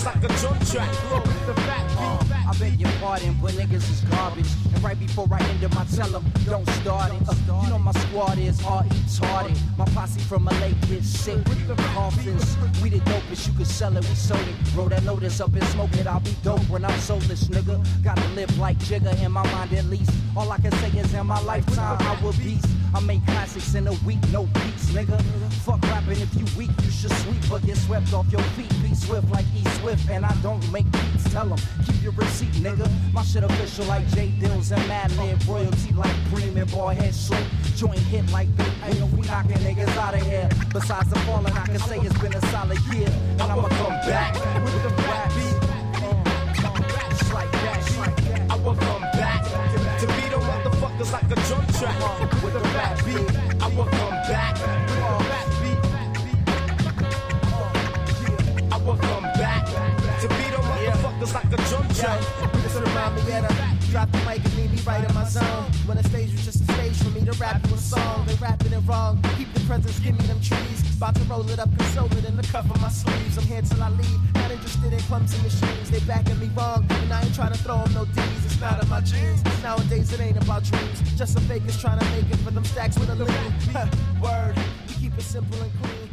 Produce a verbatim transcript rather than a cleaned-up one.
like a drum track. Flow with the fat beat. I beg your pardon, but niggas is garbage. And right before I end them, I tell them, don't start it. Uh, you know my squad is all retarded. My posse from L A gets sick with the coffins. We the dopest, you could sell it, we sold it. Roll that lotus up and smoke it, I'll be dope when I'm soulless, nigga. Gotta live like Jigga in my mind at least. All I can say is in my lifetime, I will beast. I make classics in a week, no beats, nigga. Fuck rapping, if you weak, you should sweep, but get swept off your feet. Be swift like E Swift, and I don't make beats. Tell them, keep your receipt, nigga. My shit official like J Dills and Madlib. Royalty like Bremen, boy head slick. Joint hit like Big Ain't we knocking niggas out of here. Besides the falling, I can say it's been a solid year. And I'ma come back with the rap beat. Just like that, just like that. I will come back to beat them motherfuckers like a drum track. With the rap beat, I will come back with the rap beat. I will come back to beat them motherfuckers like a drum track. This remind me of the drop the mic and leave me right in my zone. When the stage was just a stage for me to rap you a song. They rapping it wrong, keep the presents, give me them trees. About to roll it up, console it in the cuff of my sleeves. I'm here till I leave, not interested in clumsy machines. They backing me wrong, and I ain't trying to throw them no D's. It's not in my jeans. Nowadays it ain't about dreams, just some fakers trying to make it for them stacks with a lean. Word, we keep it simple and clean.